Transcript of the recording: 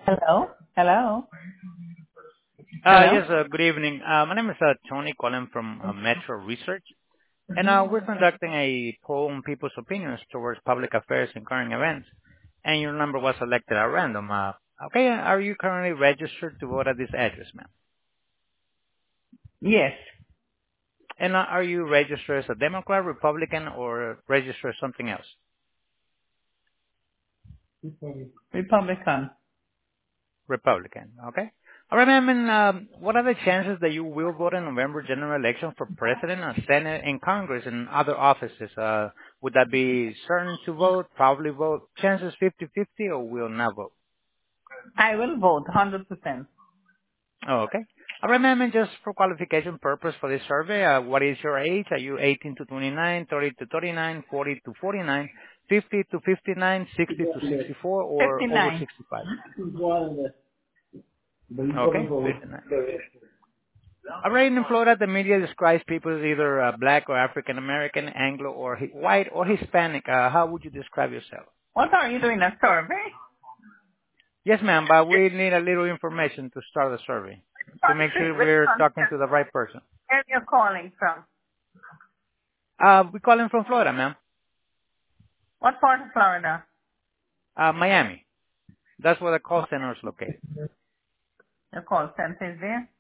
Hello? Hello? Hello? Yes, good evening. My name is Tony calling from Metro Research, and we're conducting a poll on people's opinions towards public affairs and current events, and your number was selected at random. Okay, are you currently registered to vote at this address, ma'am? Yes. And are you registered as a Democrat, Republican, or registered as something else? Republican. Republican. Okay. All right, ma'am. And what are the chances that you will vote in November general election for president, Senate, and Congress and other offices? Would that be certain to vote, probably vote, chances 50-50, or will not vote? I will vote 100%. Oh, okay. All right, ma'am. And just for qualification purpose for this survey, what is your age? Are you 18 to 29, 30 to 39, 40 to 49, 50 to 59, 60 to 64, or over 59. 65? Okay, 59. All right, in Florida, the media describes people as either black or African American, Anglo or white or Hispanic. How would you describe yourself? What are you doing, a survey? Yes, ma'am, but we need a little information to start the survey to make Country, sure which we're talking country? to the right person. Where are you calling from? We calling from Florida, ma'am. What part of Florida? Miami. That's where the call center is located. Your call center is there?